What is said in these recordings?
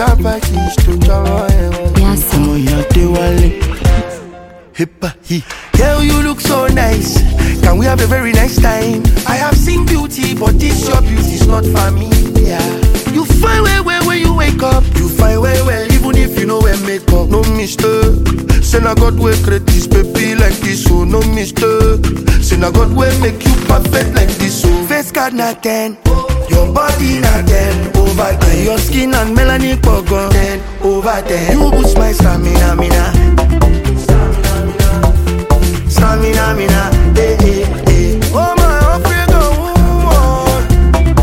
package to Jama. Yes. Come on, ya de wale. Hippa he. Girl, you look so nice. Can we have a very nice time? I have seen beauty, but this your beauty is not for me. Yeah. You find well when you wake up. You find well, even if you know where makeup. No mistake. Say na God will create this baby like this, so no mistake. Say na God will make you perfect like this, so face card na 10, your body na 10 over 10. Your skin and melanin pogon 10 over 10. You boost my stamina, Stamina, eh, eh, eh. Oh my African woman.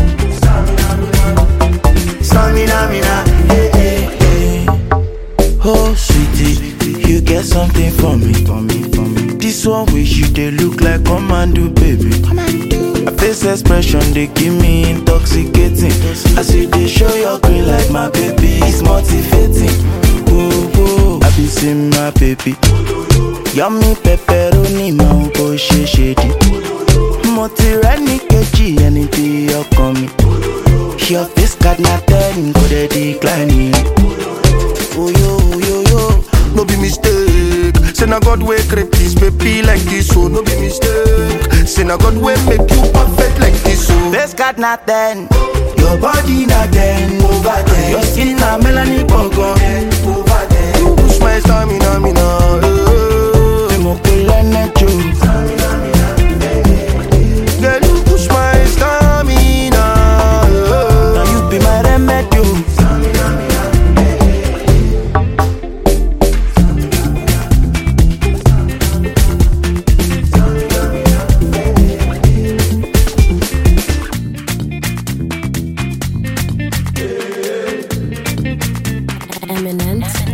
Stamina, eh, eh, eh. Oh sweetie, you get something for me. This one wish you they look like commando, baby. My face expression they give me intoxicating. As you they show your green like my baby, it's motivating. Oh, I be seeing my baby. Yummy pepperoni, my boy shady. Motirani keji, anything you call me. Your face card not 10, go they declining. Oh yo, no be mistake. Say na God will create this baby like this, so no be mistake. Say na God will make you perfect like this, so Face card not 10, your body na 10 over 10. your skin na melanin pogon 10 over 10. You push my stamina, Girl, you push my stamina. now you be my remedy. Eminent.